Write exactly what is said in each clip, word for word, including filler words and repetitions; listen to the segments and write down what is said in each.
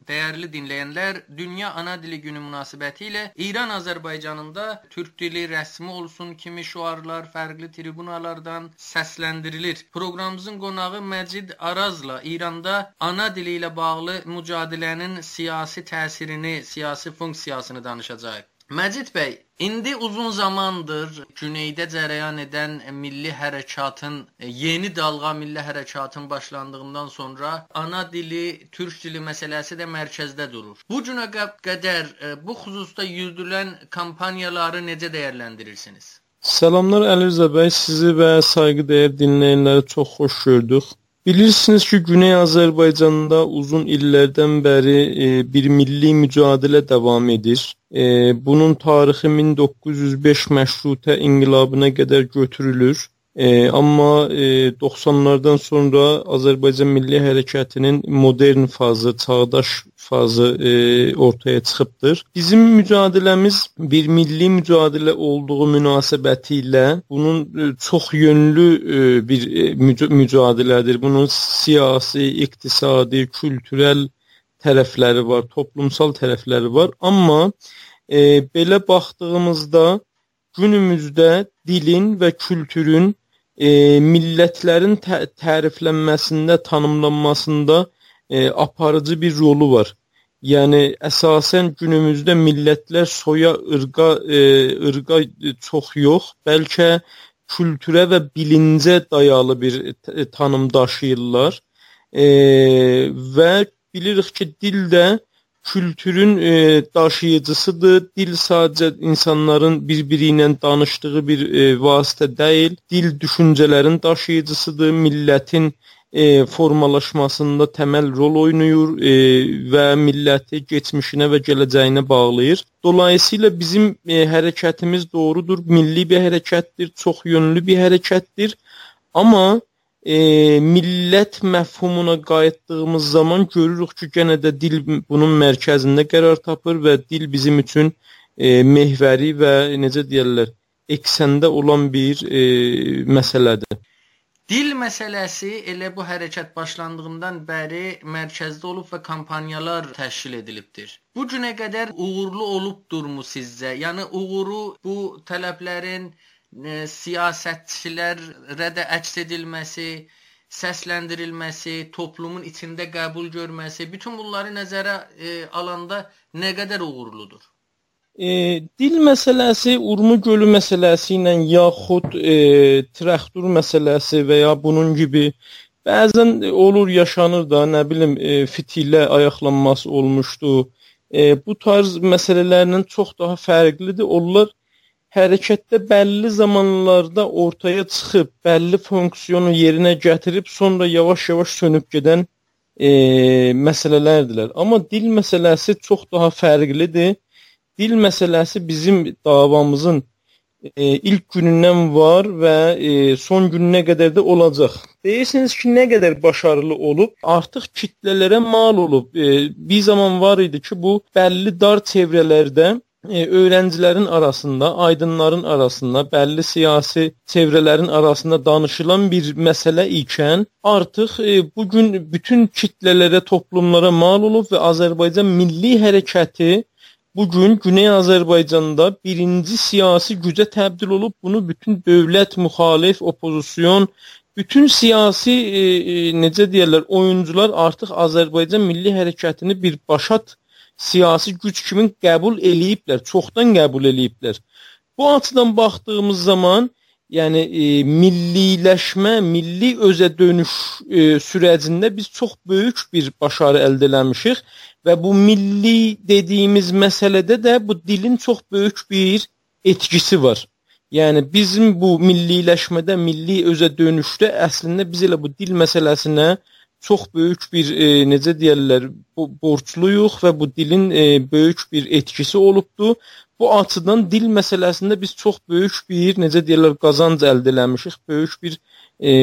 Dəyərli dinləyənlər, Dünya Ana Dili Günü münasibətilə İran Azərbaycanında türk dili rəsmi olsun kimi şüarlar fərqli tribunalardan səsləndirilir. Proqramımızın qonağı Məcid Arazla İranda ana dili ilə bağlı mücadilənin siyasi təsirini, siyasi funksiyasını danışacağıq. Məcid bəy, indi uzun zamandır güneydə cərəyan edən milli hərəkatın, yeni dalğa milli hərəkatın başlandığından sonra ana dili, türk dili məsələsi də mərkəzdə durur. Bu günə qədər bu xüsusda yürüdülən kampanyaları necə dəyərləndirirsiniz? Salamlar Əli Rza bəy, sizi və sayğıdəyər dinləyənləri çox xoş gördük. Bilirsiniz ki, Güney Azərbaycanda uzun illərdən bəri e, bir milli mücadilə davam edir. E, bunun tarixi min doqquz yüz beş məşrutə inqilabına qədər götürülür. E, amma e, doxsanlardan sonra Azərbaycan Milli Hərəkatının modern fazı, çağdaş fazı e, ortaya çıxıbdır. Bizim mücadiləmiz bir milli mücadilə olduğu münasibətilə bunun e, çox yönlü e, bir e, mücadilədir. Bunun siyasi, iqtisadi, kültürel tərəfləri var, toplumsal tərəfləri var. Amma e, belə baxdığımızda günümüzdə dilin və kültürün E, millətlərin tə təriflənməsində, tanımlanmasında e, aparıcı bir rolu var. Yəni əsasən günümüzdə millətlər soya, ırqa, e, ırqa çox yox, bəlkə kültürə və bilincə dayalı bir tanım daşıyırlar. E, və bilirik ki, dil də kültürün e, daşıyıcısıdır. Dil sadəcə insanların bir-biri ilə danışdığı bir e, vasitə deyil. Dil düşüncələrin daşıyıcısıdır. Millətin e, formalaşmasında təməl rol oynayır e, və milləti geçmişinə və gələcəyinə bağlayır. Dolayısıyla bizim e, hərəkətimiz doğrudur. Milli bir hərəkətdir, çox yönlü bir hərəkətdir. Amma E, millət məfhumuna qayıtdığımız zaman görürük ki, genə də dil bunun mərkəzində qərar tapır və dil bizim üçün e, mehvəri və necə deyirlər, eksəndə olan bir e, məsələdir. Dil məsələsi elə bu hərəkət başlandığından bəri mərkəzdə olub və kampanyalar təşkil edilibdir. Bu günə qədər uğurlu olubdurmu sizcə? Yəni uğuru bu tələblərin E, siyasətçilərə də əks edilməsi, səsləndirilməsi, toplumun içində qəbul görməsi, bütün bunları nəzərə e, alanda nə qədər uğurludur? E, dil məsələsi Urmu gölü məsələsi ilə yaxud e, Trəxtur məsələsi və ya bunun gibi bəzən olur, yaşanır da, nə bilim e, fitilə ayaqlanması olmuşdu. E, bu tarz məsələlərlə çox daha fərqlidir. Onlar hərəkətdə bəlli zamanlarda ortaya çıxıb, bəlli fonksiyonu yerinə gətirib, sonra yavaş-yavaş sönüb gedən e, məsələlərdirlər. Amma dil məsələsi çox daha fərqlidir. Dil məsələsi bizim davamızın e, ilk günündən var və e, son gününə qədər də olacaq. Deyirsiniz ki, nə qədər başarılı olub, artıq kitlələrə mal olub. E, bir zaman var idi ki, bu bəlli dar çevrələrdə E, öğrencilərin arasında, aydınların arasında, bəlli siyasi çevrələrin arasında danışılan bir məsələ ikən artıq e, bugün bütün kitlələrə, toplumlara mal olub və Azərbaycan Milli Hərəkəti bugün Güney Azərbaycanda birinci siyasi gücə təbdil olub. Bunu bütün dövlət, müxalif, opozisyon, bütün siyasi e, e, necə deyirlər, oyuncular artıq Azərbaycan Milli Hərəkətini bir başat siyasi güc kimi qəbul eləyiblər, çoxdan qəbul eləyiblər. Bu açıdan baxdığımız zaman, yəni e, milliləşmə, milli özə dönüş e, sürəcində biz çox böyük bir başarı əldə eləmişik və bu milli dediyimiz məsələdə də bu dilin çox böyük bir etkisi var. Yəni bizim bu milliləşmədə, milli özə dönüşdə əslində biz elə bu dil məsələsinə çox böyük bir e, necə deyirlər, borcluyuq və bu dilin e, böyük bir etkisi olubdu. Bu açıdan dil məsələsində biz çox böyük bir, necə deyirlər, qazanc əldə eləmişik, böyük bir e,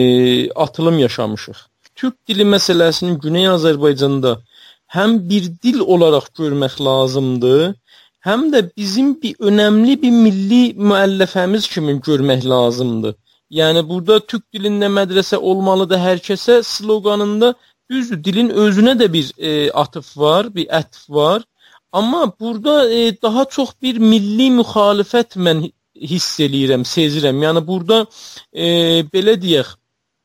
atılım yaşamışıq. Türk dili məsələsinin Güney Azərbaycanda həm bir dil olaraq görmək lazımdır, həm də bizim bir önəmli bir milli müəlləfəmiz kimi görmək lazımdır. Yəni burada Türk dilində mədrəsə olmalıdır hər kəsə sloqanında düzdür, dilin özünə də bir e, atıf var, bir ətif var. Amma burada e, daha çox bir milli müxalifət mən hiss eləyirəm, sezirəm. Yəni burada e, belə deyək,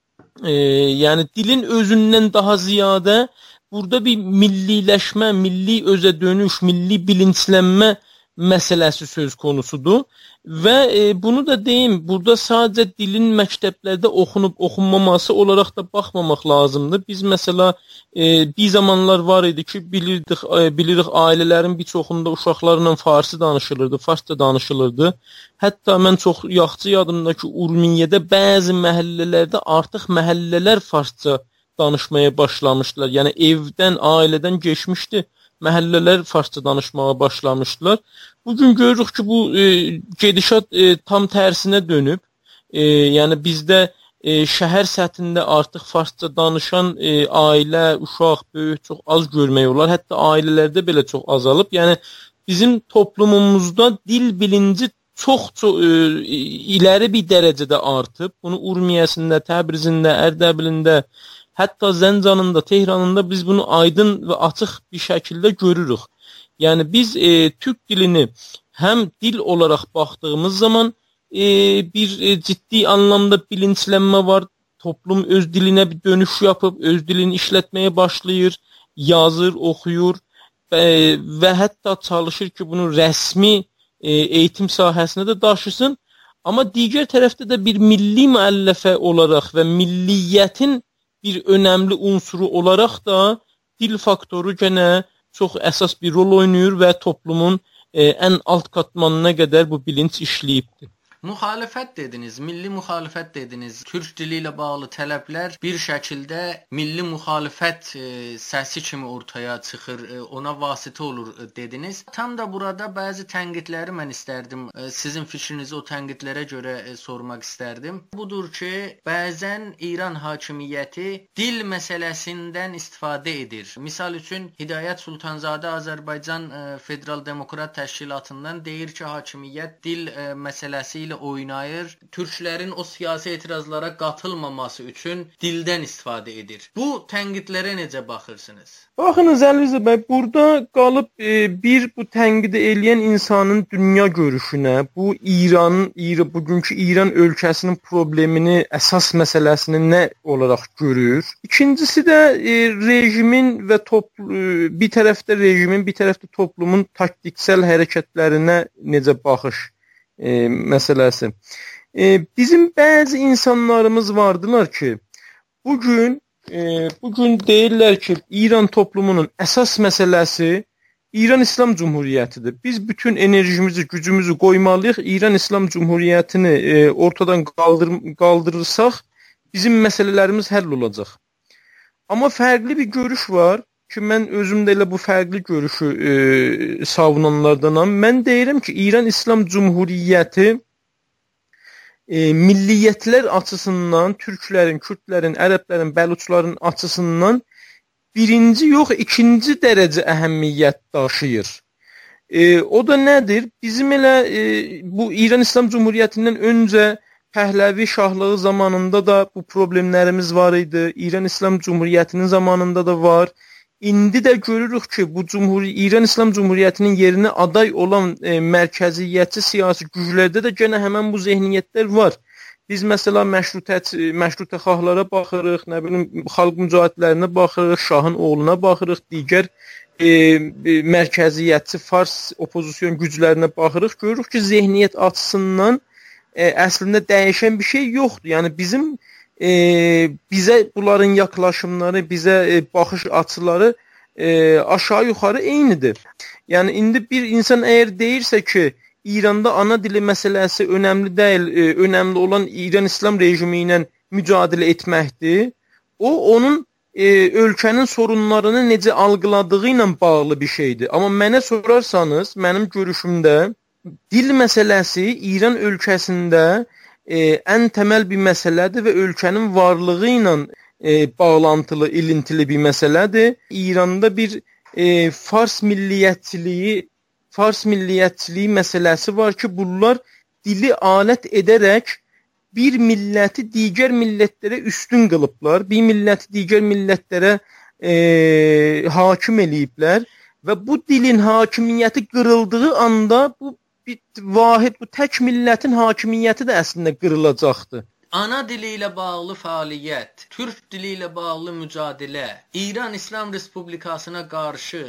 e, yəni dilin özündən daha ziyadə burada bir milliləşmə, milli özə dönüş, milli bilinçlənmə məsələsi söz konusudur. Və e, bunu da deyim, burada sadəcə dilin məktəblərdə oxunub oxunmaması olaraq da baxmamaq lazımdır. Biz məsələ e, bir zamanlar var idi ki, bilirdik, e, bilirik ailələrin bir çoxunda uşaqlarla farsi danışılırdı, farsça danışılırdı. Hətta mən çox yaxşı yadımda ki, Urmiyyədə bəzi məhəllələrdə artıq məhəllələr farsça danışmaya başlamışdılar. Yəni evdən, ailədən keçmişdi. Məhəllələr farsça danışmağa başlamışdılar. Bugün görürük ki, bu e, gedişat e, tam tərsinə dönüb. E, yəni bizdə e, şəhər səthində artıq farsça danışan e, ailə, uşaq, böyük çox az görmək olar. Hətta ailələrdə belə çox azalıb. Yəni bizim toplumumuzda dil bilinci çox çox e, iləri bir dərəcədə artıb. Bunu Urmiyəsində, Təbrizində, Ərdəbilində, hətta Zəncanında, Tehranında biz bunu aydın və açıq bir şəkildə görürük. Yəni biz e, türk dilini həm dil olaraq baxdığımız zaman e, bir e, ciddi anlamda bilinçlənmə var. Toplum öz dilinə bir dönüş yapıb, öz dilini işlətməyə başlayır, yazır, oxuyur e, və hətta çalışır ki, bunu rəsmi e, eğitim sahəsinə də daşısın. Amma digər tərəfdə də bir milli müəlləfə olaraq və milliyyətin bir önəmli unsuru olaraq da dil faktoru gənə çox əsas bir rol oynayır və toplumun e, ən alt katmanına qədər bu bilinç işləyibdir. Müxalifət dediniz, milli müxalifət dediniz. Türk dili ilə bağlı tələblər bir şəkildə milli müxalifət e, səsi kimi ortaya çıxır, e, ona vasitə olur e, dediniz. Tam da burada bəzi tənqidləri mən istərdim. E, sizin fikrinizi o tənqidlərə görə e, sormaq istərdim. Budur ki, bəzən İran hakimiyyəti dil məsələsindən istifadə edir. Misal üçün Hidayət Sultanzadə Azərbaycan e, Federal Demokrat Təşkilatından deyir ki, hakimiyyət dil e, məsələsi ilə oynayır, türklərin o siyasi etirazlara qatılmaması üçün dildən istifadə edir. Bu tənqidlərə necə baxırsınız? Baxınız Əlvizə bəy, burada qalıb e, bir bu tənqid eləyən insanın dünya görüşünə, bu İranın, İran, bugünkü İran ölkəsinin problemini, əsas məsələsini nə olaraq görür? İkincisi də e, rejimin və topl e, bir tərəfdə rejimin, bir tərəfdə toplumun taktiksel hərəkətlərinə necə baxış E, məsələsi. E, bizim bəzi insanlarımız vardılar ki, bugün e, bugün deyirlər ki, İran toplumunun əsas məsələsi İran İslam Cumhuriyyətidir. Biz bütün enerjimizi, gücümüzü qoymalıyıq, İran İslam Cumhuriyyətini e, ortadan qaldır qaldırırsaq, bizim məsələlərimiz həll olacaq. Amma fərqli bir görüş var ki, mən özümdə elə bu fərqli görüşü e, savunanlardanam. Mən deyirəm ki, İran İslam Cumhuriyyəti e, milliyyətlər açısından, türklərin, kürdlərin, ərəblərin, bəluçların açısından birinci yox, ikinci dərəcə əhəmiyyət daşıyır. E, o da nədir? Bizim elə e, bu İran İslam Cumhuriyyətindən öncə Pəhləvi şahlığı zamanında da bu problemlərimiz var idi. İran İslam Cumhuriyyətinin zamanında da var. İndi də görürük ki, bu Cumhuri İran İslam Cumhuriyyətinin yerinə aday olan e, mərkəziyyətçi siyasi güclərdə də gənə həmən bu zehniyyətlər var. Biz məsələ məşrutə məşrutəxahlara baxırıq, nə bilim xalq mücahidlərinə baxırıq, şahın oğluna baxırıq, digər e, e, mərkəziyyətçi fars opozisiyon güclərinə baxırıq. Görürük ki, zehniyyət açısından e, əslində dəyişən bir şey yoxdur. Yəni bizim E, bizə bunların yaklaşımları, bizə e, baxış açıları e, aşağı yuxarı eynidir. Yəni indi bir insan əgər deyirsə ki, İranda ana dili məsələsi önəmli deyil, e, önəmli olan İran İslam rejimi ilə mücadilə etməkdir. O onun e, ölkənin sorunlarını necə algıladığı ilə bağlı bir şeydir. Amma mənə sorarsanız, mənim görüşümdə dil məsələsi İran ölkəsində E, ən təməl bir məsələdir və ölkənin varlığı ilə e, bağlantılı, ilintili bir məsələdir. İranda bir e, fars milliyyətçiliyi, fars milliyyətçiliyi məsələsi var ki, bunlar dili alət edərək bir milləti digər millətlərə üstün qılıblar, bir milləti digər millətlərə e, hakim eləyiblər və bu dilin hakimiyyəti qırıldığı anda bu bir vahid, bu tək millətin hakimiyyəti də əslində qırılacaqdır. Ana dili ilə bağlı fəaliyyət, türk dili ilə bağlı mücadilə, İran İslam Respublikasına qarşı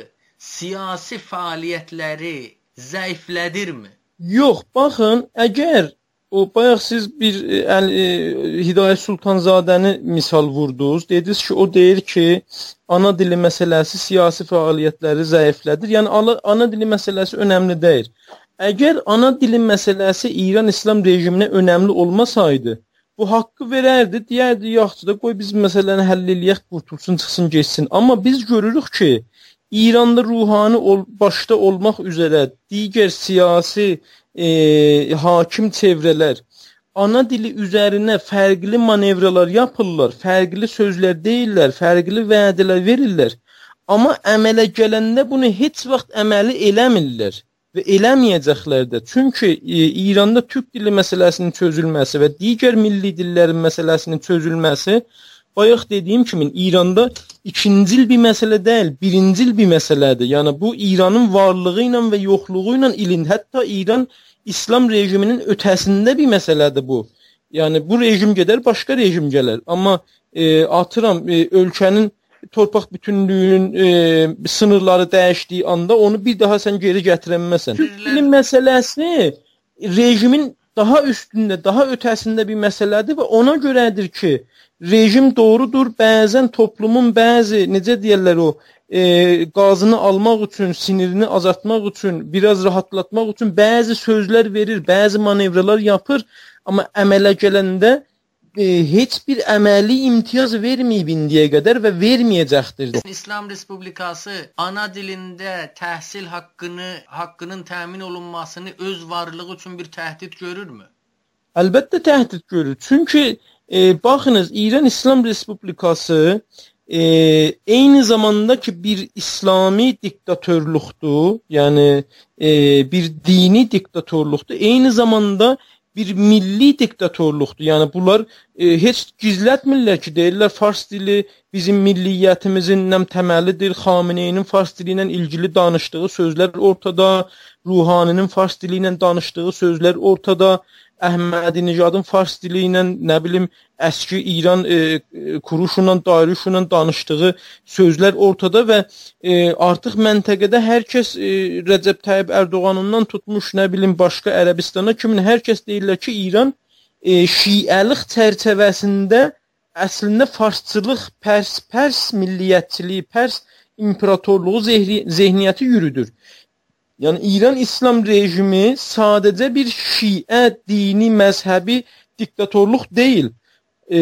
siyasi fəaliyyətləri zəiflədirmi? Yox, baxın, əgər o bayaq siz bir əl, e, Hidayət Sultanzadəni misal vurdunuz, dediniz ki, o deyir ki, ana dili məsələsi siyasi fəaliyyətləri zəiflədir. Yəni ana, ana dili məsələsi önəmli deyil. Əgər ana dili məsələsi İran İslam rejiminə önəmli olmasaydı, bu haqqı verərdi, deyərdi, yaxşı da qoy biz məsələni həll eləyək, qurtulsun, çıxsın, geçsin. Amma biz görürük ki, İranda ruhani ol, başda olmaq üzrə digər siyasi e, hakim çevrələr ana dili üzərinə fərqli manevralar yapırlar, fərqli sözlər deyirlər, fərqli vədələr verirlər. Amma əmələ gələndə bunu heç vaxt əməli eləmirlər və eləməyəcəklər də. Çünki e, İranda türk dili məsələsinin çözülməsi və digər milli dillərin məsələsinin çözülməsi bayaq dediyim kimi İranda ikincil bir məsələ deyil, birincil bir məsələdir. Yəni bu İranın varlığı ilə və yoxluğu ilə ilin, hətta İran İslam rejiminin ötəsində bir məsələdir bu. Yəni bu rejim gedər, başqa rejim gələr. Amma e, atıram e, ölkənin torpaq bütünlüyünün e, sınırları dəyişdiyi anda onu bir daha sən geri gətirəməsən. Türk dili məsələsi rejimin daha üstündə, daha ötəsində bir məsələdir və ona görədir ki, rejim doğrudur, bəzən toplumun bəzi, necə deyirlər o, e, qazını almaq üçün, sinirini azaltmaq üçün, biraz rahatlatmaq üçün bəzi sözlər verir, bəzi manevralar yapır, amma əmələ gələndə e, heç bir əməli imtiyaz verməyib indiyə qədər və verməyəcəkdir. İslam Respublikası ana dilində təhsil haqqını, haqqının təmin olunmasını öz varlığı üçün bir təhdid görürmü? Əlbəttə təhdid görür. Çünki E, baxınız, İran İslam Respublikası e, eyni zamanda ki bir İslami diktatörlükdür, yəni e, bir dini diktatörlükdür, eyni zamanda bir milli diktatörlükdür. Yəni bunlar e, heç gizlətmirlər ki, deyirlər Fars dili bizim milliyyətimizin nəm təməlidir, Xameneyinin Fars dili ilə ilgili danışdığı sözlər ortada, Ruhaninin Fars dili ilə danışdığı sözlər ortada, Əhmədinəcadın Fars dili ilə, nə bilim, əski İran e, kuruşunla, dairuşunla danışdığı sözlər ortada və e, artıq məntəqədə hər kəs e, Rəcəb Tayyib Ərdoğanından tutmuş, nə bilim, başqa Ərəbistana kimi hər kəs deyirlər ki, İran e, şiəlik çərçivəsində əslində farsçılıq, pərs, pərs milliyyətçiliyi, pərs imperatorluğu zehri, zehniyyəti yürüdür. Yəni İran İslam rejimi sadəcə bir şiə dini məzhəbi diktatorluq deyil. E,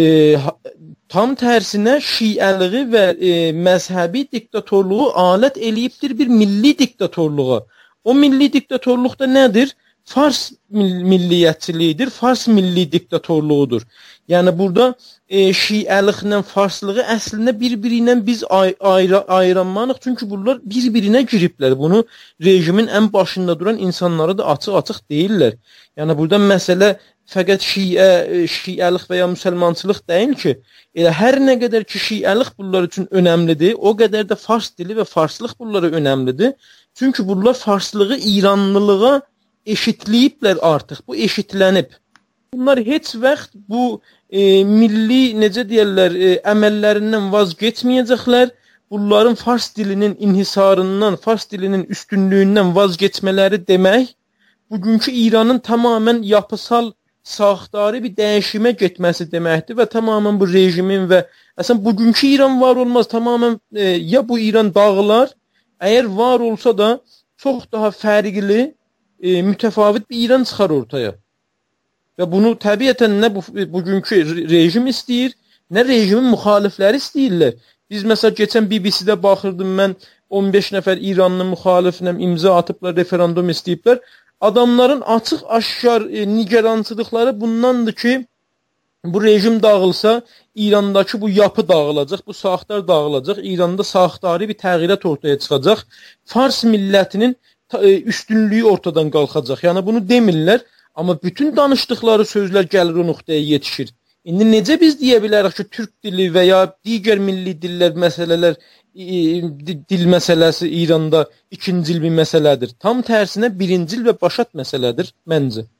tam tərsinə şiəliği və e, məzhəbi diktatorluğu alət eləyibdir bir milli diktatorluğa. O milli diktatorluq da nədir? Fars milliyyətçiliyidir, Fars milli diktatorluğudur. Yəni burada e, şiəliklə farslığı əslində bir-biri ilə biz ay ayra ayıranmayıq, çünki bunlar bir-birinə giriblər. Bunu rejimin ən başında duran insanları da açıq-açıq deyirlər. Yəni burada məsələ fəqət şiə, şiəlik və ya müsəlmançılıq deyil ki, elə hər nə qədər ki şiəlik bunlar üçün önəmlidir, o qədər də fars dili və farslıq bunlara önəmlidir. Çünki bunlar farslığı İranlılığa eşitləyiblər artıq, bu eşitlənib. Bunlar heç vaxt bu e, milli, necə deyərlər, e, əməllərindən vazgeçməyəcəklər. Bunların fars dilinin inhisarından, fars dilinin üstünlüyündən vazgeçmələri demək, bugünkü İranın tamamən yapısal, saxtarı bir dəyişimə getməsi deməkdir və tamamən bu rejimin və əslən bugünkü İran var olmaz, tamamən e, ya bu İran dağılar, əgər var olsa da çox daha fərqli, E, mütəfavit bir İran çıxar ortaya. Və bunu təbiətən nə bu, bugünkü rejim istəyir, nə rejimin müxalifləri istəyirlər. Biz məsələn keçən B B C-də baxırdım mən, on beş nəfər İranlı müxaliflə imza atıblar, referendum istəyiblər. Adamların açıq-aşkar e, nigerançılıqları bundandır ki, bu rejim dağılsa, İrandakı bu yapı dağılacaq, bu saxtar dağılacaq, İranda saxtarı bir təğyirat ortaya çıxacaq. Fars millətinin üstünlüyü ortadan qalxacaq. Yəni bunu demirlər, Amma bütün danışdıqları sözlər gəlir o nöqtəyə yetişir. İndi necə biz deyə bilərik ki, türk dili və ya digər milli dillər məsələlər dil məsələsi İranda ikincil bir məsələdir. Tam tərsinə birincil və başat məsələdir məncə.